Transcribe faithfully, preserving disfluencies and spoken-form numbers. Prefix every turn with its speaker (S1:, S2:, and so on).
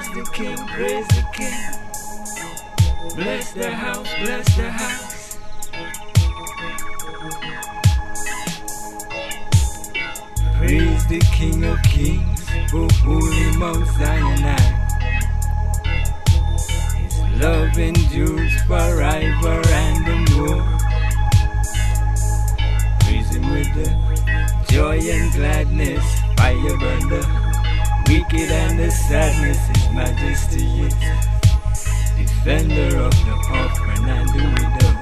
S1: the King, praise the King. Bless the house, bless the house. Praise the King of Kings, O holy Mount Sinai. His love endures forever and more. Praise Him with the joy and gladness. Fire burn the wicked and the sadness. His majesty is defender of the orphan and the widow.